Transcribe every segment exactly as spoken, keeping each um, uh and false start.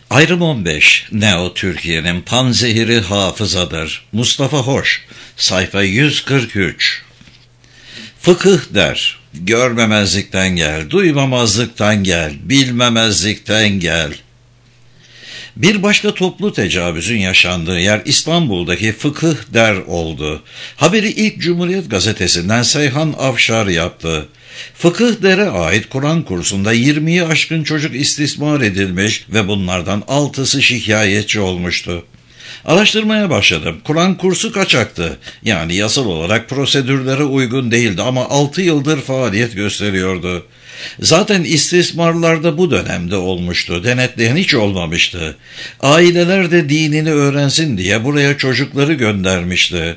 Ayrım on beş. Neo Türkiye'nin panzehiri hafızadır. Mustafa Hoş. Sayfa yüz kırk üç. Fıkıh der, görmemezlikten gel, duymamazlıktan gel, bilmemezlikten gel. Bir başka toplu tecavüzün yaşandığı yer İstanbul'daki Fıkıh der oldu. Haberi ilk Cumhuriyet Gazetesi'nden Seyhan Afşar yaptı. Fıkıh der'e ait Kur'an kursunda yirmiyi aşkın çocuk istismar edilmiş ve bunlardan altısı şikayetçi olmuştu. Araştırmaya başladım. Kur'an kursu kaçaktı. Yani yasal olarak prosedürlere uygun değildi ama altı yıldır faaliyet gösteriyordu. Zaten istismarlar da bu dönemde olmuştu. Denetleyen hiç olmamıştı. Aileler de dinini öğrensin diye buraya çocukları göndermişti.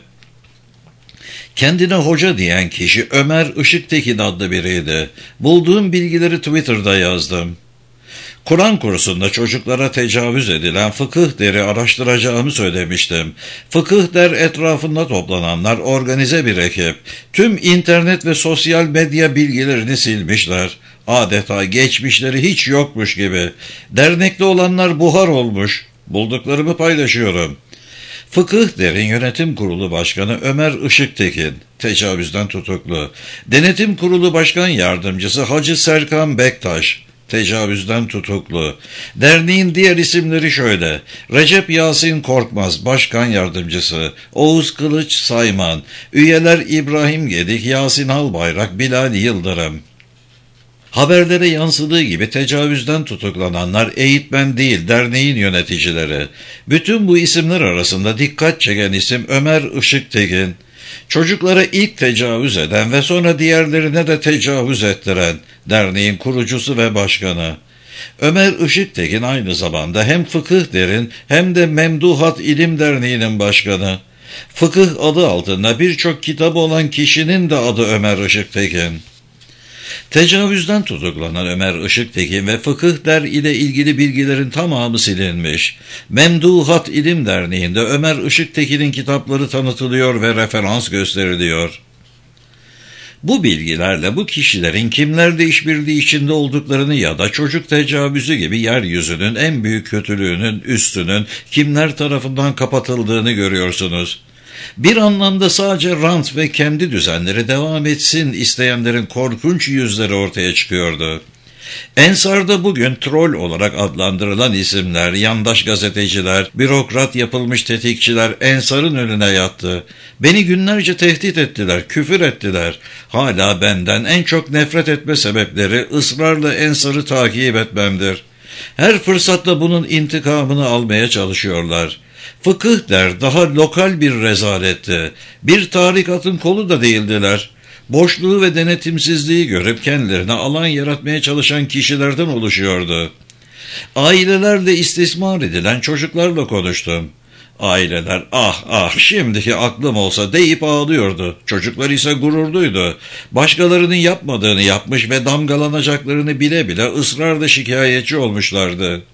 Kendine hoca diyen kişi Ömer Işıktekin adlı biriydi. Bulduğum bilgileri Twitter'da yazdım. Kur'an kursunda çocuklara tecavüz edilen Fıkıh der'i araştıracağımı söylemiştim. Fıkıh der etrafında toplananlar organize bir ekip. Tüm internet ve sosyal medya bilgilerini silmişler. Adeta geçmişleri hiç yokmuş gibi. Dernekte olanlar buhar olmuş. Bulduklarımı paylaşıyorum. Fıkıh der'in yönetim kurulu başkanı Ömer Işıktekin, tecavüzden tutuklu. Denetim kurulu başkan yardımcısı Hacı Serkan Bektaş, tecavüzden tutuklu. Derneğin diğer isimleri şöyle: Recep Yasin Korkmaz, başkan yardımcısı; Oğuz Kılıç Sayman; üyeler İbrahim Gedik, Yasin Albayrak, Bilal Yıldırım. Haberlere yansıdığı gibi tecavüzden tutuklananlar eğitmen değil, derneğin yöneticileri. Bütün bu isimler arasında dikkat çeken isim Ömer Işıktekin. Çocuklara ilk tecavüz eden ve sonra diğerlerine de tecavüz ettiren derneğin kurucusu ve başkanı. Ömer Işıktekin aynı zamanda hem Fıkıh der'in hem de Memduhat İlim Derneği'nin başkanı. Fıkıh adı altında birçok kitabı olan kişinin de adı Ömer Işıktekin. Tecavüzden tutuklanan Ömer Işıktekin ve Fıkıh der ile ilgili bilgilerin tamamı silinmiş. Memduhat İlim Derneği'nde Ömer Işıktekin'in kitapları tanıtılıyor ve referans gösteriliyor. Bu bilgilerle bu kişilerin kimlerle işbirliği içinde olduklarını ya da çocuk tecavüzü gibi yeryüzünün en büyük kötülüğünün üstünün kimler tarafından kapatıldığını görüyorsunuz. Bir anlamda sadece rant ve kendi düzenleri devam etsin isteyenlerin korkunç yüzleri ortaya çıkıyordu. Ensar'da bugün troll olarak adlandırılan isimler, yandaş gazeteciler, bürokrat yapılmış tetikçiler Ensar'ın önüne yattı. Beni günlerce tehdit ettiler, küfür ettiler. Hala benden en çok nefret etme sebepleri ısrarla Ensar'ı takip etmemdir. Her fırsatta bunun intikamını almaya çalışıyorlar. Fıkıh der daha lokal bir rezaletti. Bir tarikatın kolu da değildiler. Boşluğu ve denetimsizliği görüp kendilerine alan yaratmaya çalışan kişilerden oluşuyordu. Ailelerle istismar edilen çocuklarla konuştum. Aileler ah ah şimdiki aklım olsa deyip ağlıyordu. Çocuklar ise gururluydu. Başkalarının yapmadığını yapmış ve damgalanacaklarını bile bile ısrarla şikayetçi olmuşlardı.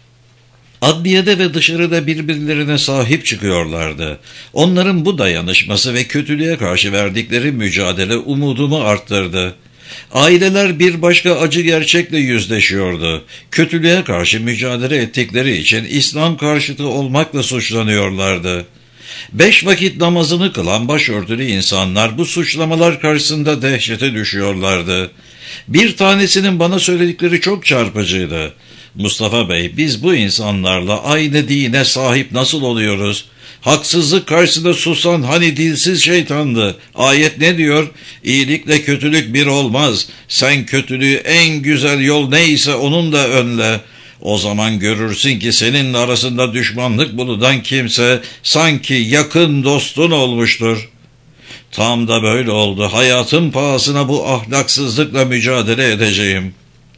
Adliyede ve dışarıda birbirlerine sahip çıkıyorlardı. Onların bu dayanışması ve kötülüğe karşı verdikleri mücadele umudumu arttırdı. Aileler bir başka acı gerçekle yüzleşiyordu. Kötülüğe karşı mücadele ettikleri için İslam karşıtı olmakla suçlanıyorlardı. Beş vakit namazını kılan başörtülü insanlar bu suçlamalar karşısında dehşete düşüyorlardı. Bir tanesinin bana söyledikleri çok çarpıcıydı. Mustafa Bey, biz bu insanlarla aynı dine sahip nasıl oluyoruz? Haksızlık karşısında susan hani dilsiz şeytandı. Ayet ne diyor? İyilikle kötülük bir olmaz. Sen kötülüğü en güzel yol neyse onun da önle. O zaman görürsün ki seninle arasında düşmanlık bulunan kimse sanki yakın dostun olmuştur. Tam da böyle oldu. Hayatın pahasına bu ahlaksızlıkla mücadele edeceğim.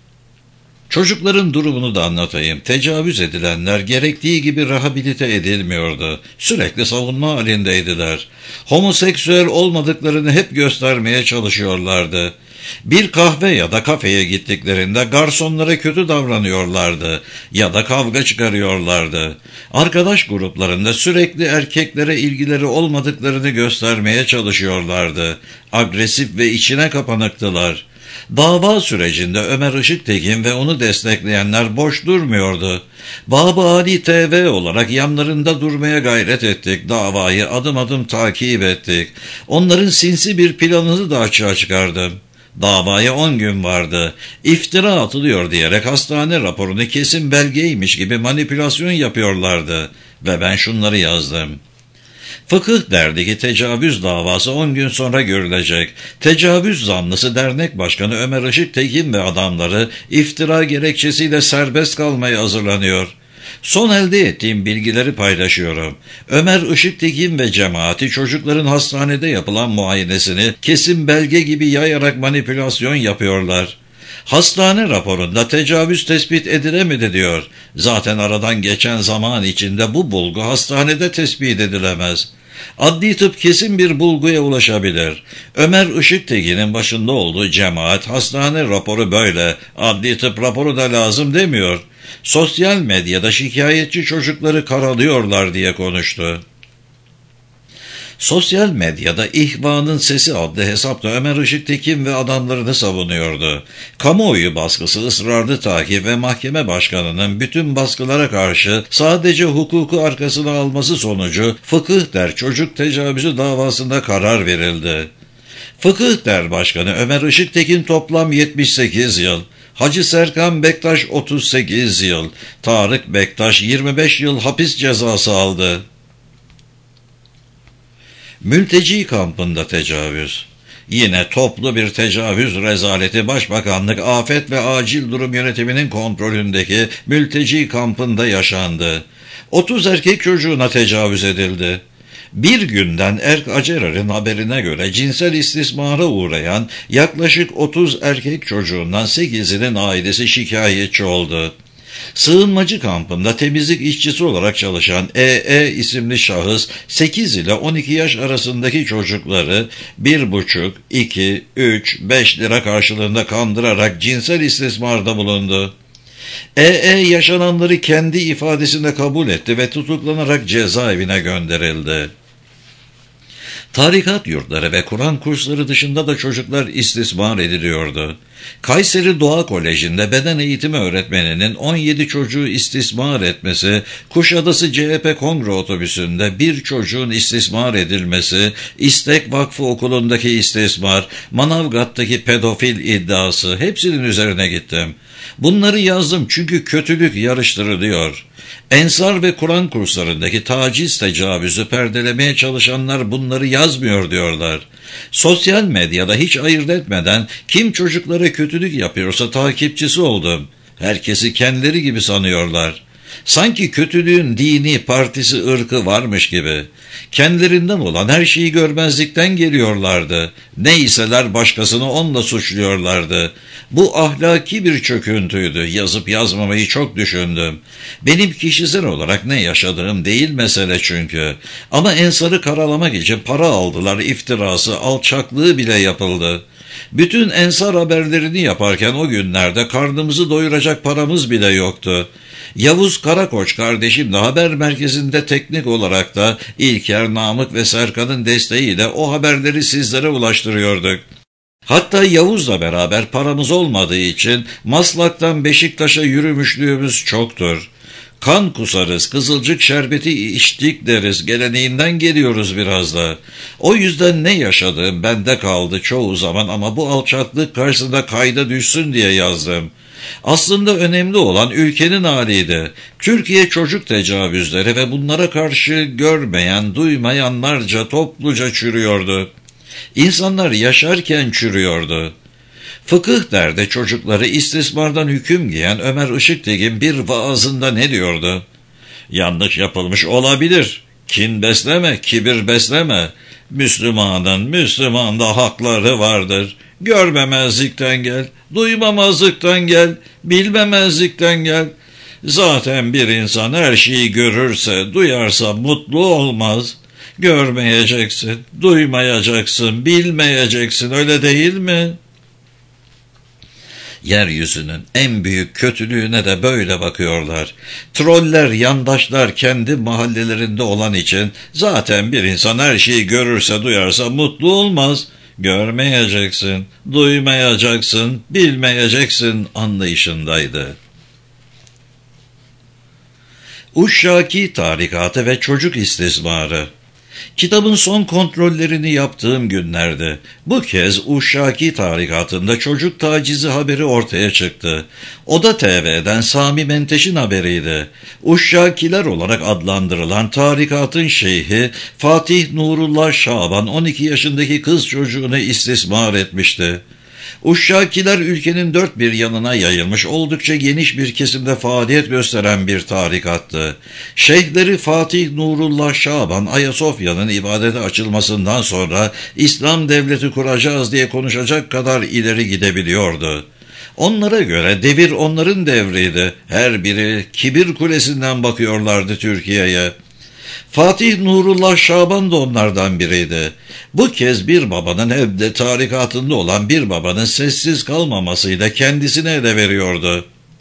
Çocukların durumunu da anlatayım. Tecavüz edilenler gerektiği gibi rehabilite edilmiyordu. Sürekli savunma halindeydiler. Homoseksüel olmadıklarını hep göstermeye çalışıyorlardı. Bir kahve ya da kafeye gittiklerinde garsonlara kötü davranıyorlardı ya da kavga çıkarıyorlardı. Arkadaş gruplarında sürekli erkeklere ilgileri olmadıklarını göstermeye çalışıyorlardı. Agresif ve içine kapanıktılar. Dava sürecinde Ömer Işıktekin ve onu destekleyenler boş durmuyordu. Bab-ı Ali T V olarak yanlarında durmaya gayret ettik. Davayı adım adım takip ettik. Onların sinsi bir planını da açığa çıkardım. Davaya on gün vardı. İftira atılıyor diyerek hastane raporunu kesin belgeymiş gibi manipülasyon yapıyorlardı. Ve ben şunları yazdım. Fıkıh derdi ki tecavüz davası on gün sonra görülecek. Tecavüz zanlısı dernek başkanı Ömer Işıktekin ve adamları iftira gerekçesiyle serbest kalmaya hazırlanıyor. Son elde ettiğim bilgileri paylaşıyorum. Ömer Işıktekin ve cemaati çocukların hastanede yapılan muayenesini kesin belge gibi yayarak manipülasyon yapıyorlar. Hastane raporunda tecavüz tespit edilemedi diyor. Zaten aradan geçen zaman içinde bu bulgu hastanede tespit edilemez. Adli tıp kesin bir bulguya ulaşabilir. Ömer Işıktekin'in başında olduğu cemaat hastane raporu böyle, adli tıp raporu da lazım demiyor. Sosyal medyada şikayetçi çocukları karalıyorlar diye konuştu. Sosyal medyada İhvan'ın Sesi adlı hesapta Ömer Işıktekin ve adamlarını savunuyordu. Kamuoyu baskısı, ısrarlı takip ve mahkeme başkanının bütün baskılara karşı sadece hukuku arkasına alması sonucu Fıkıh Der çocuk tecavüzü davasında karar verildi. Fıkıh Der Başkanı Ömer Işıktekin toplam yetmiş sekiz yıl, Hacı Serkan Bektaş otuz sekiz yıl, Tarık Bektaş yirmi beş yıl hapis cezası aldı. Mülteci kampında tecavüz. Yine toplu bir tecavüz rezaleti Başbakanlık Afet ve Acil Durum Yönetimi'nin kontrolündeki mülteci kampında yaşandı. otuz erkek çocuğuna tecavüz edildi. Bir günden Erk Acerer'in haberine göre cinsel istismara uğrayan yaklaşık otuz erkek çocuğundan sekizinin ailesi şikayetçi oldu. Sığınmacı kampında temizlik işçisi olarak çalışan E E isimli şahıs sekiz ile on iki yaş arasındaki çocukları bir buçuk, iki, üç, beş lira karşılığında kandırarak cinsel istismarda bulundu. E E yaşananları kendi ifadesinde kabul etti ve tutuklanarak cezaevine gönderildi. Tarikat yurtları ve Kur'an kursları dışında da çocuklar istismar ediliyordu. Kayseri Doğa Koleji'nde beden eğitimi öğretmeninin on yedi çocuğu istismar etmesi, Kuşadası C H P kongre otobüsünde bir çocuğun istismar edilmesi, İstek Vakfı Okulu'ndaki istismar, Manavgat'taki pedofil iddiası hepsinin üzerine gittim. Bunları yazdım çünkü kötülük yarıştırılıyor. Ensar ve Kur'an kurslarındaki taciz tecavüzü perdelemeye çalışanlar bunları yazmıyor diyorlar. Sosyal medyada hiç ayırt etmeden kim çocuklara kötülük yapıyorsa takipçisi oldum. Herkesi kendileri gibi sanıyorlar. Sanki kötülüğün dini, partisi, ırkı varmış gibi. Kendilerinden olan her şeyi görmezlikten geliyorlardı. Neyseler başkasını onunla suçluyorlardı. Bu ahlaki bir çöküntüydü. Yazıp yazmamayı çok düşündüm. Benim kişisel olarak ne yaşadığım değil mesele çünkü. Ama Ensar'ı karalamak için para aldılar, iftirası, alçaklığı bile yapıldı. Bütün Ensar haberlerini yaparken o günlerde karnımızı doyuracak paramız bile yoktu. Yavuz Karakoç kardeşim de haber merkezinde teknik olarak da İlker, Namık ve Serkan'ın desteğiyle o haberleri sizlere ulaştırıyorduk. Hatta Yavuz'la beraber paramız olmadığı için Maslak'tan Beşiktaş'a yürümüşlüğümüz çoktur. Kan kusarız, kızılcık şerbeti içtik deriz, geleneğinden geliyoruz biraz da. O yüzden ne yaşadığım bende kaldı çoğu zaman ama bu alçaklık karşısında kayda düşsün diye yazdım. Aslında önemli olan ülkenin haliydi. Türkiye çocuk tecavüzleri ve bunlara karşı görmeyen, duymayanlarca topluca çürüyordu. İnsanlar yaşarken çürüyordu. Fıkıh Der'de çocukları istismardan hüküm giyen Ömer Işıktekin bir vaazında ne diyordu? Yanlış yapılmış olabilir. Kin besleme, kibir besleme. Müslümanın Müslümanda hakları vardır. Görmemezlikten gel, duymamazlıktan gel, bilmemezlikten gel. Zaten bir insan her şeyi görürse, duyarsa mutlu olmaz. Görmeyeceksin, duymayacaksın, bilmeyeceksin, öyle değil mi? Yeryüzünün en büyük kötülüğüne de böyle bakıyorlar. Troller, yandaşlar kendi mahallelerinde olan için zaten bir insan her şeyi görürse, duyarsa mutlu olmaz. görmeyeceksin, duymayacaksın, bilmeyeceksin anlayışındaydı. Uşşaki tarikatı ve çocuk istismarı. Kitabın son kontrollerini yaptığım günlerde bu kez Uşşaki tarikatında çocuk tacizi haberi ortaya çıktı. Oda T V'den Sami Menteş'in haberiydi. Uşşakiler olarak adlandırılan tarikatın şeyhi Fatih Nurullah Şaban on iki yaşındaki kız çocuğunu istismar etmişti. Uşşakiler ülkenin dört bir yanına yayılmış oldukça geniş bir kesimde faaliyet gösteren bir tarikattı. Şeyhleri Fatih Nurullah Şaban, Ayasofya'nın ibadete açılmasından sonra İslam devleti kuracağız diye konuşacak kadar ileri gidebiliyordu. Onlara göre devir onların devriydi. Her biri kibir kulesinden bakıyorlardı Türkiye'ye. Fatih Nurullah Şaban da onlardan biriydi. Bu kez bir babanın hem de tarikatında olan bir babanın sessiz kalmamasıyla kendisine ele veriyordu.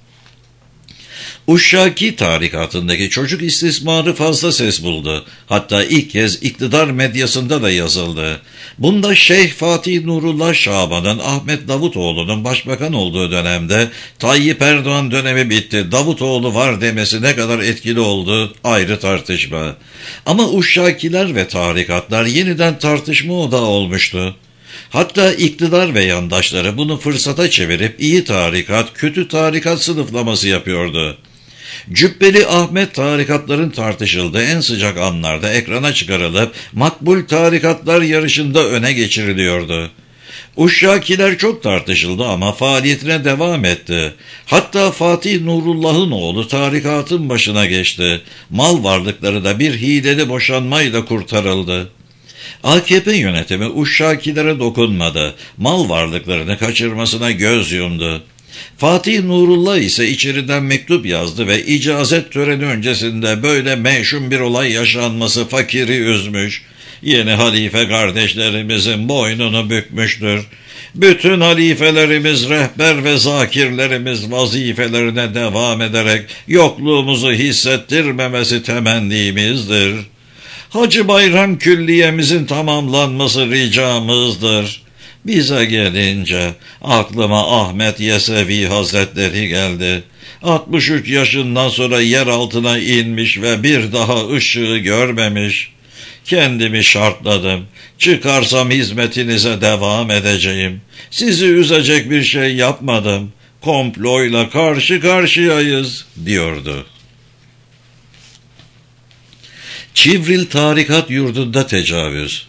Uşşaki tarikatındaki çocuk istismarı fazla ses buldu. Hatta ilk kez iktidar medyasında da yazıldı. Bunda Şeyh Fatih Nurullah Şaban'ın Ahmet Davutoğlu'nun başbakan olduğu dönemde Tayyip Erdoğan dönemi bitti, Davutoğlu var demesi ne kadar etkili oldu ayrı tartışma. Ama Uşşakiler ve tarikatlar yeniden tartışma odağı olmuştu. Hatta iktidar ve yandaşları bunu fırsata çevirip iyi tarikat, kötü tarikat sınıflaması yapıyordu. Cübbeli Ahmet tarikatların tartışıldığı en sıcak anlarda ekrana çıkarılıp makbul tarikatlar yarışında öne geçiriliyordu. Uşşakiler çok tartışıldı ama faaliyetine devam etti. Hatta Fatih Nurullah'ın oğlu tarikatın başına geçti. Mal varlıkları da bir hileli boşanmayla kurtarıldı. A K P yönetimi Uşşakilere dokunmadı. Mal varlıklarını kaçırmasına göz yumdu. Fatih Nurullah ise içeriden mektup yazdı ve icazet töreni öncesinde böyle meşhum bir olay yaşanması fakiri üzmüş. Yeni halife kardeşlerimizin boynunu bükmüştür. Bütün halifelerimiz, rehber ve zakirlerimiz vazifelerine devam ederek yokluğumuzu hissettirmemesi temennimizdir. Hacı Bayram Külliye'mizin tamamlanması ricamızdır. Bize gelince aklıma Ahmet Yesevi Hazretleri geldi. altmış üç yaşından sonra yer altına inmiş ve bir daha ışığı görmemiş. Kendimi şartladım. Çıkarsam hizmetinize devam edeceğim. Sizi üzecek bir şey yapmadım. Komployla karşı karşıyayız diyordu. Çivril Tarikat Yurdunda tecavüz.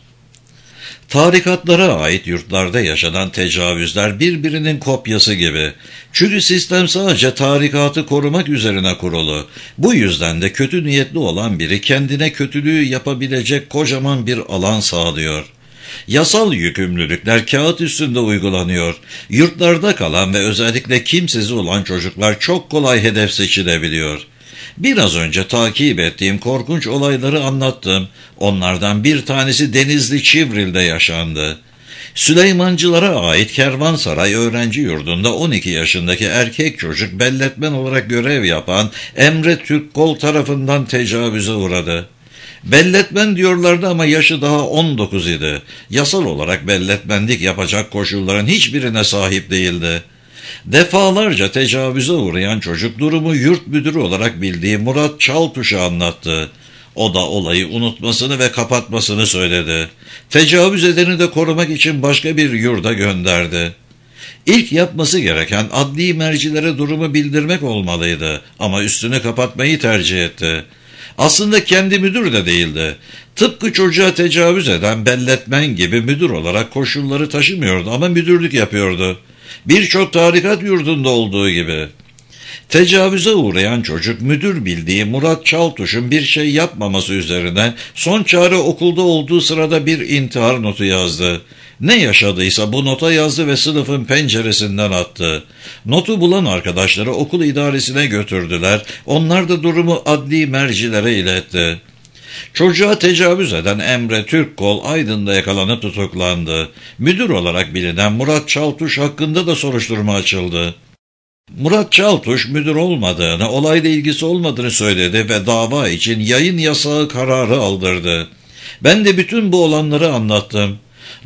Tarikatlara ait yurtlarda yaşanan tecavüzler birbirinin kopyası gibi. Çünkü sistem sadece tarikatı korumak üzerine kurulu. Bu yüzden de kötü niyetli olan biri kendine kötülüğü yapabilecek kocaman bir alan sağlıyor. Yasal yükümlülükler kağıt üstünde uygulanıyor. Yurtlarda kalan ve özellikle kimsesiz olan çocuklar çok kolay hedef seçilebiliyor. Biraz önce takip ettiğim korkunç olayları anlattım. Onlardan bir tanesi Denizli Çivril'de yaşandı. Süleymancılara ait Kervansaray Öğrenci Yurdu'nda on iki yaşındaki erkek çocuk belletmen olarak görev yapan Emre Türkkol tarafından tecavüze uğradı. Belletmen diyorlardı ama yaşı daha on dokuz idi. Yasal olarak belletmenlik yapacak koşulların hiçbirine sahip değildi. Defalarca tecavüze uğrayan çocuk durumu yurt müdürü olarak bildiği Murat Çaltuş'a anlattı. O da olayı unutmasını ve kapatmasını söyledi. Tecavüz edeni de korumak için başka bir yurda gönderdi. İlk yapması gereken adli mercilere durumu bildirmek olmalıydı ama üstünü kapatmayı tercih etti. Aslında kendi müdür de değildi. Tıpkı çocuğa tecavüz eden belletmen gibi müdür olarak koşulları taşımıyordu ama müdürlük yapıyordu. Birçok tarikat yurdunda olduğu gibi. Tecavüze uğrayan çocuk müdür bildiği Murat Çaltuş'un bir şey yapmaması üzerine son çare okulda olduğu sırada bir intihar notu yazdı. Ne yaşadıysa bu nota yazdı ve sınıfın penceresinden attı. Notu bulan arkadaşları okul idaresine götürdüler. Onlar da durumu adli mercilere iletti. Çocuğa tecavüz eden Emre Türkkol Aydın'da yakalanıp tutuklandı. Müdür olarak bilinen Murat Çaltuş hakkında da soruşturma açıldı. Murat Çaltuş müdür olmadığını, olayla ilgisi olmadığını söyledi ve dava için yayın yasağı kararı aldırdı. Ben de bütün bu olanları anlattım.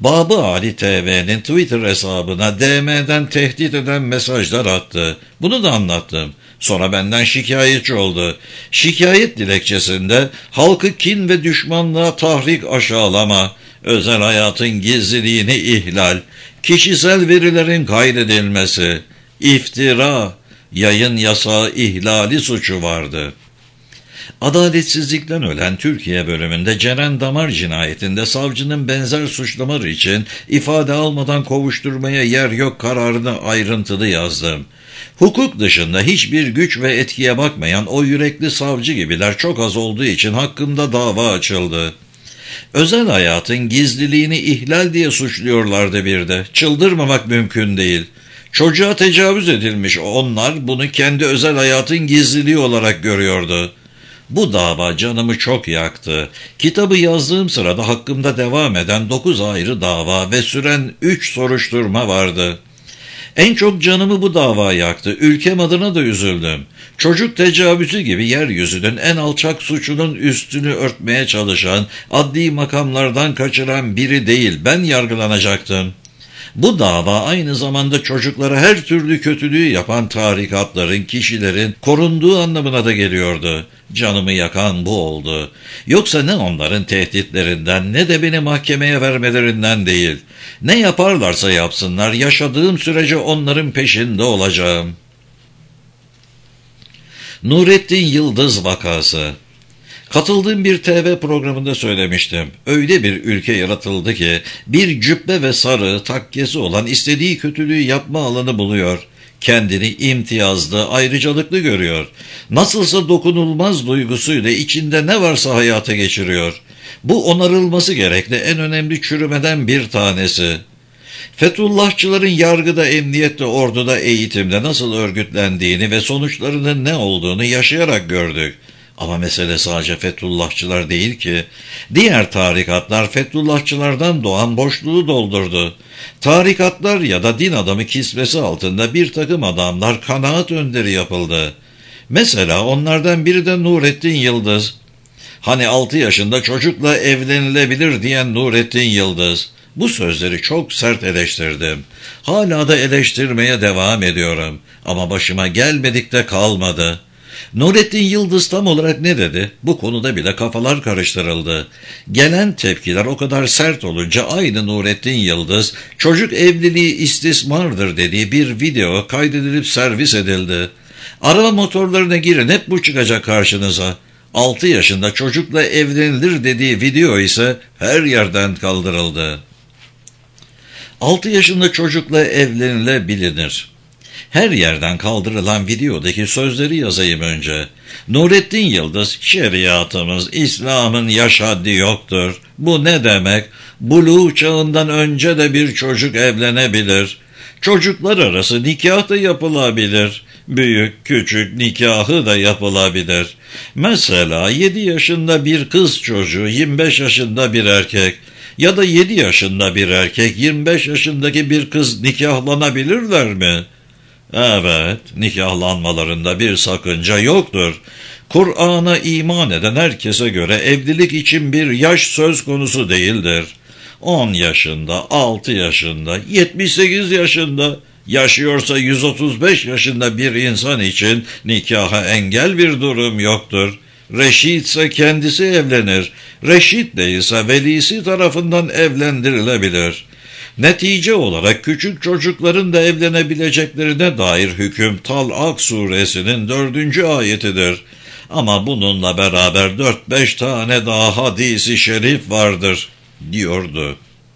Babı Ali T V'nin Twitter hesabına D M'den tehdit eden mesajlar attı. Bunu da anlattım. Sonra benden şikayetçi oldu. Şikayet dilekçesinde halkı kin ve düşmanlığa tahrik, aşağılama, özel hayatın gizliliğini ihlal, kişisel verilerin kaydedilmesi, iftira, yayın yasağı ihlali suçu vardı. Adaletsizlikten ölen Türkiye bölümünde Ceren Damar cinayetinde savcının benzer suçlamalar için ifade almadan kovuşturmaya yer yok kararını ayrıntılı yazdım. Hukuk dışında hiçbir güç ve etkiye bakmayan o yürekli savcı gibiler çok az olduğu için hakkımda dava açıldı. Özel hayatın gizliliğini ihlal diye suçluyorlardı bir de. Çıldırmamak mümkün değil. Çocuğa tecavüz edilmiş, onlar bunu kendi özel hayatın gizliliği olarak görüyordu. Bu dava canımı çok yaktı. Kitabı yazdığım sırada hakkımda devam eden dokuz ayrı dava ve süren üç soruşturma vardı. En çok canımı bu dava yaktı. Ülkem adına da üzüldüm. Çocuk tecavüzü gibi yeryüzünün en alçak suçunun üstünü örtmeye çalışan, adli makamlardan kaçıran biri değil, ben yargılanacaktım. Bu dava aynı zamanda çocuklara her türlü kötülüğü yapan tarikatların, kişilerin korunduğu anlamına da geliyordu. Canımı yakan bu oldu. Yoksa ne onların tehditlerinden ne de beni mahkemeye vermelerinden değil. Ne yaparlarsa yapsınlar, yaşadığım sürece onların peşinde olacağım. Nurettin Yıldız vakası. Katıldığım bir T V programında söylemiştim. Öyle bir ülke yaratıldı ki bir cübbe ve sarığı takkesi olan istediği kötülüğü yapma alanı buluyor. Kendini imtiyazlı, ayrıcalıklı görüyor. Nasılsa dokunulmaz duygusuyla içinde ne varsa hayata geçiriyor. Bu onarılması gerekli en önemli çürümeden bir tanesi. Fethullahçıların yargıda, emniyette, orduda, eğitimde nasıl örgütlendiğini ve sonuçlarının ne olduğunu yaşayarak gördük. Ama mesele sadece Fethullahçılar değil ki. Diğer tarikatlar Fethullahçılardan doğan boşluğu doldurdu. Tarikatlar ya da din adamı kisvesi altında bir takım adamlar kanaat önderi yapıldı. Mesela onlardan biri de Nurettin Yıldız. Hani altı yaşında çocukla evlenilebilir diyen Nurettin Yıldız. Bu sözleri çok sert eleştirdim. Hala da eleştirmeye devam ediyorum. Ama başıma gelmedik de kalmadı. Nurettin Yıldız tam olarak ne dedi? Bu konuda bile kafalar karıştırıldı. Gelen tepkiler o kadar sert olunca aynı Nurettin Yıldız, çocuk evliliği istismardır dediği bir video kaydedilip servis edildi. Araba motorlarına girin, hep bu çıkacak karşınıza. altı yaşında çocukla evlenilir dediği video ise her yerden kaldırıldı. altı yaşında çocukla evlenilebilir. Her yerden kaldırılan videodaki sözleri yazayım önce. Nurettin Yıldız, şeriatımız, İslam'ın yaş haddi yoktur. Bu ne demek? Buluğ çağından önce de bir çocuk evlenebilir. Çocuklar arası nikah da yapılabilir. Büyük, küçük nikahı da yapılabilir. Mesela yedi yaşında bir kız çocuğu, yirmi beş yaşında bir erkek ya da yedi yaşında bir erkek, yirmi beş yaşındaki bir kız nikahlanabilirler mi? Evet, nikahlanmalarında bir sakınca yoktur. Kur'an'a iman eden herkese göre evlilik için bir yaş söz konusu değildir. on yaşında, altı yaşında, yetmiş sekiz yaşında, yaşıyorsa yüz otuz beş yaşında bir insan için nikaha engel bir durum yoktur. Reşit ise kendisi evlenir. Reşit değilse velisi tarafından evlendirilebilir. Netice olarak küçük çocukların da evlenebileceklerine dair hüküm Talak suresinin dördüncü ayetidir. Ama bununla beraber dört beş tane daha hadisi şerif vardır, diyordu.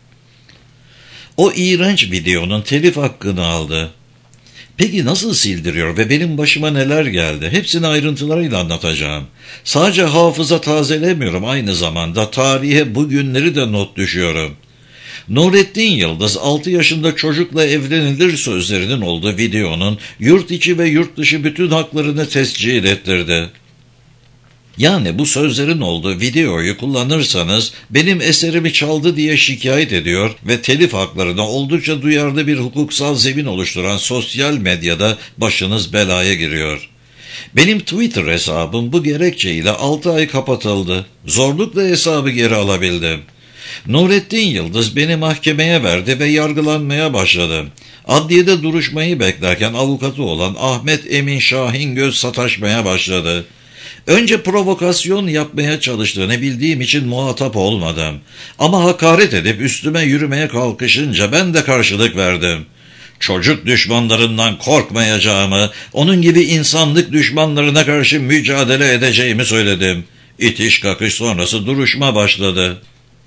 O iğrenç videonun telif hakkını aldı. Peki nasıl sildiriyor ve benim başıma neler geldi? Hepsini ayrıntılarıyla anlatacağım. Sadece hafıza tazelemiyorum, aynı zamanda tarihe bugünleri de not düşüyorum. Nurettin Yıldız altı yaşında çocukla evlenilir sözlerinin olduğu videonun yurt içi ve yurt dışı bütün haklarını tescil ettirdi. Yani bu sözlerin olduğu videoyu kullanırsanız benim eserimi çaldı diye şikayet ediyor ve telif haklarına oldukça duyarlı bir hukuksal zemin oluşturan sosyal medyada başınız belaya giriyor. Benim Twitter hesabım bu gerekçeyle altı ay kapatıldı. Zorlukla hesabı geri alabildim. Nurettin Yıldız beni mahkemeye verdi ve yargılanmaya başladım. Adliyede duruşmayı beklerken avukatı olan Ahmet Emin Şahingöz sataşmaya başladı. Önce provokasyon yapmaya çalıştığını bildiğim için muhatap olmadım. Ama hakaret edip üstüme yürümeye kalkışınca ben de karşılık verdim. Çocuk düşmanlarından korkmayacağımı, onun gibi insanlık düşmanlarına karşı mücadele edeceğimi söyledim. İtiş kakış sonrası duruşma başladı.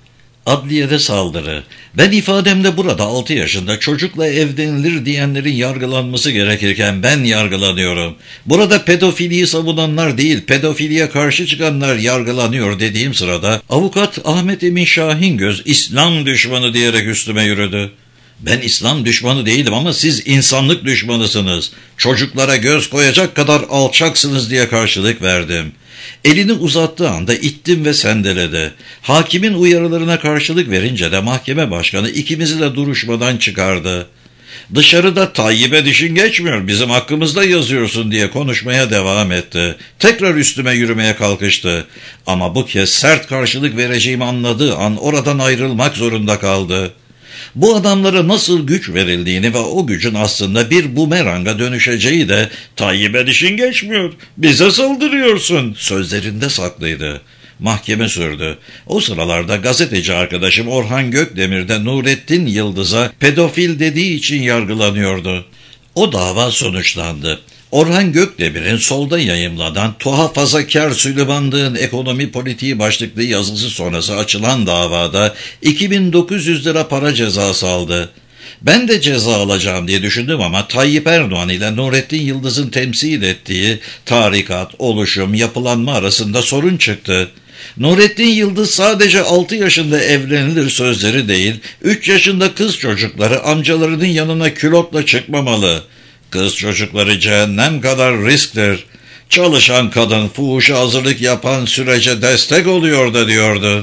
Adliyede saldırı. Ben ifademde burada altı yaşında çocukla evlenilir diyenlerin yargılanması gerekirken ben yargılanıyorum. Burada pedofiliyi savunanlar değil, pedofiliye karşı çıkanlar yargılanıyor dediğim sırada avukat Ahmet Emin Şahingöz İslam düşmanı diyerek üstüme yürüdü. Ben İslam düşmanı değilim ama siz insanlık düşmanısınız. Çocuklara göz koyacak kadar alçaksınız diye karşılık verdim. Elini uzattığı anda ittim ve sendeledi. Hakimin uyarılarına karşılık verince de mahkeme başkanı ikimizi de duruşmadan çıkardı. Dışarıda Tayyip'e dişin geçmiyor, bizim hakkımızda yazıyorsun diye konuşmaya devam etti. Tekrar üstüme yürümeye kalkıştı. Ama bu kez sert karşılık vereceğimi anladığı an oradan ayrılmak zorunda kaldı. Bu adamlara nasıl güç verildiğini ve o gücün aslında bir bumeranga dönüşeceği de Tayyip'e dişin geçmiyor, bize saldırıyorsun sözlerinde saklıydı. Mahkeme sürdü. O sıralarda gazeteci arkadaşım Orhan Gökdemir de Nurettin Yıldız'a pedofil dediği için yargılanıyordu. O dava sonuçlandı. Orhan Gökdemir'in solda yayımlanan Tuhafazakar Süleymanlığın Ekonomi Politiği başlıklı yazısı sonrası açılan davada iki bin dokuz yüz lira para cezası aldı. Ben de ceza alacağım diye düşündüm ama Tayyip Erdoğan ile Nurettin Yıldız'ın temsil ettiği tarikat, oluşum, yapılanma arasında sorun çıktı. Nurettin Yıldız sadece altı yaşında evlenilir sözleri değil, üç yaşında kız çocukları amcalarının yanına külotla çıkmamalı. Kız çocukları cehennem kadar risktir. Çalışan kadın fuhuşa hazırlık yapan sürece destek oluyor da diyordu.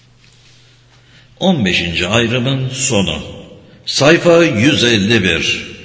on beşinci ayrımın sonu. Sayfa yüz elli bir.